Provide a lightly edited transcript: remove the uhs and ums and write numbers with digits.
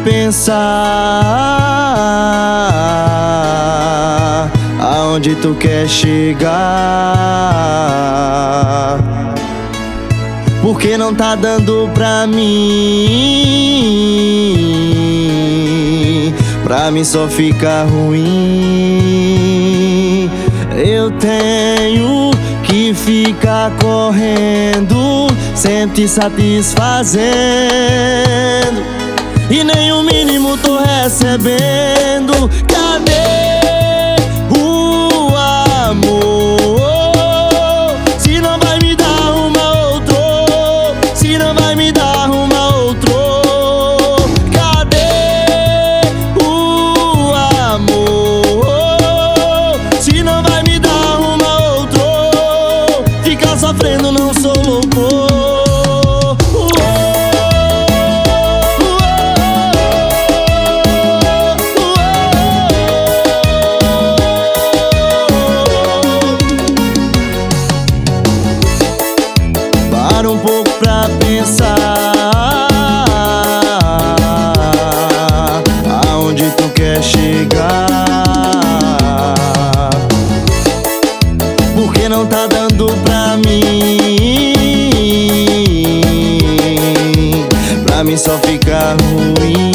pensar aonde tu quer chegar. Porque não tá dando pra mim só fica ruim. Eu tenho que ficar correndo, sempre satisfazendo, e nem o mínimo tô recebendo. Cadê o amor? Se não vai me dar uma outro, se não vai me dar uma outro. Cadê o amor? Se não vai me dar uma outro, ficar sofrendo não sou louco. Para um pouco pra pensar aonde tu quer chegar. Porque não tá dando pra mim só fica ruim.